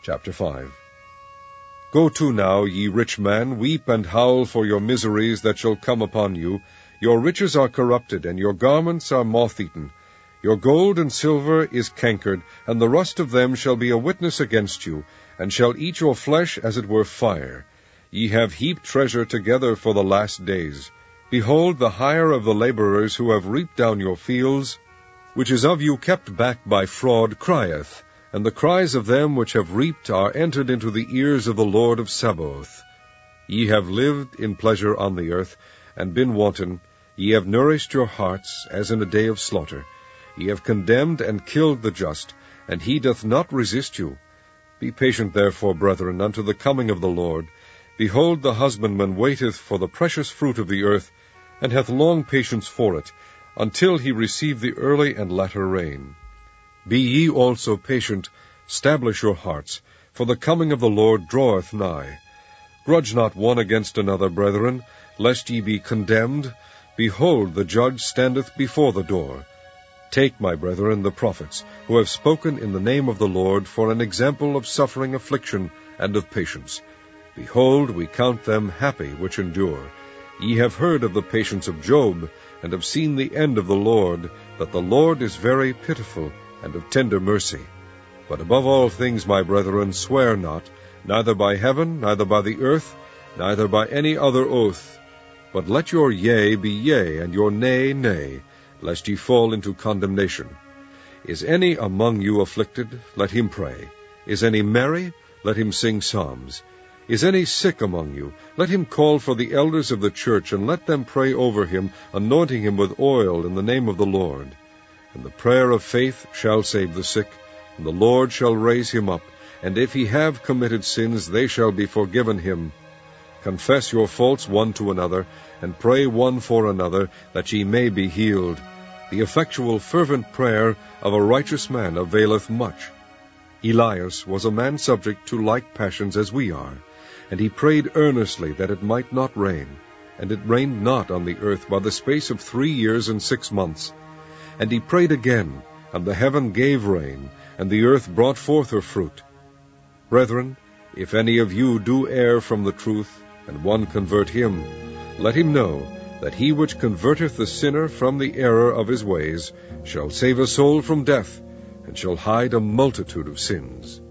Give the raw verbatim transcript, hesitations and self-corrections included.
Chapter five. Go to now, ye rich man, weep and howl for your miseries that shall come upon you. Your riches are corrupted, and your garments are moth-eaten. Your gold and silver is cankered, and the rust of them shall be a witness against you, and shall eat your flesh as it were fire. Ye have heaped treasure together for the last days. Behold, the hire of the laborers who have reaped down your fields, which is of you kept back by fraud, crieth, and the cries of them which have reaped are entered into the ears of the Lord of Sabaoth. Ye have lived in pleasure on the earth, and been wanton. Ye have nourished your hearts, as in a day of slaughter. Ye have condemned and killed the just, and he doth not resist you. Be patient therefore, brethren, unto the coming of the Lord. Behold, the husbandman waiteth for the precious fruit of the earth, and hath long patience for it, until he receive the early and latter rain. Be ye also patient, stablish your hearts, for the coming of the Lord draweth nigh. Grudge not one against another, brethren, lest ye be condemned. Behold, the judge standeth before the door. Take, my brethren, the prophets, who have spoken in the name of the Lord, for an example of suffering affliction and of patience. Behold, we count them happy which endure. Ye have heard of the patience of Job, and have seen the end of the Lord, that the Lord is very pitiful, and of tender mercy. But above all things, my brethren, swear not, neither by heaven, neither by the earth, neither by any other oath. But let your yea be yea, and your nay, nay, lest ye fall into condemnation. Is any among you afflicted? Let him pray. Is any merry? Let him sing psalms. Is any sick among you? Let him call for the elders of the church, and let them pray over him, anointing him with oil in the name of the Lord. And the prayer of faith shall save the sick, and the Lord shall raise him up, and if he have committed sins, they shall be forgiven him. Confess your faults one to another, and pray one for another, that ye may be healed. The effectual fervent prayer of a righteous man availeth much. Elias was a man subject to like passions as we are, and he prayed earnestly that it might not rain. And it rained not on the earth by the space of three years and six months. And he prayed again, and the heaven gave rain, and the earth brought forth her fruit. Brethren, if any of you do err from the truth, and one convert him, let him know that he which converteth the sinner from the error of his ways shall save a soul from death, and shall hide a multitude of sins.